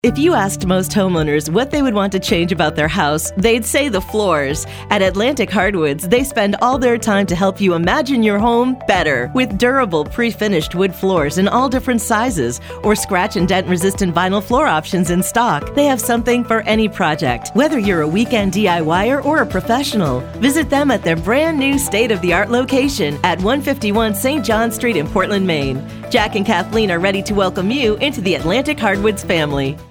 If you asked most homeowners what they would want to change about their house, they'd say the floors. At Atlantic Hardwoods, they spend all their time to help you imagine your home better. With durable, pre-finished wood floors in all different sizes or scratch and dent-resistant vinyl floor options in stock, they have something for any project. Whether you're a weekend DIYer or a professional, visit them at their brand new state-of-the-art location at 151 St. John Street in Portland, Maine. Jack and Kathleen are ready to welcome you into the Atlantic Hardwoods family.